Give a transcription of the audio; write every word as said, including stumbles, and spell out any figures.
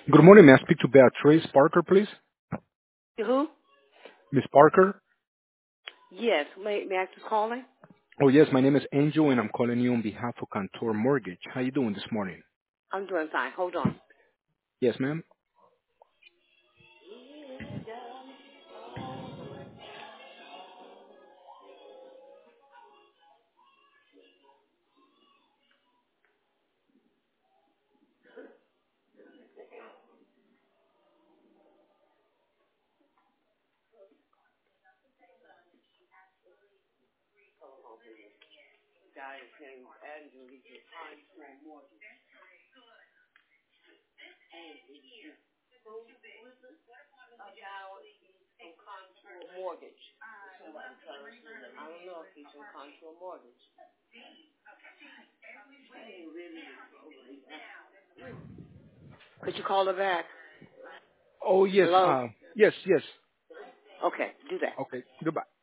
Good morning. May I speak to Beatrice Parker, please? Who? Miss Parker? Yes. May, may I ask who's calling? Oh, yes. My name is Angel, and I'm calling you on behalf of Contour Mortgage. How you doing this morning? I'm doing fine. Hold on. Yes, ma'am. Guy is named Andrew. He's a contour mortgage. From contour mortgage. I don't know if he's from contour mortgage. Could you call her back? Oh, yes. Hello? Uh, yes, yes. Okay, do that. Okay. Goodbye.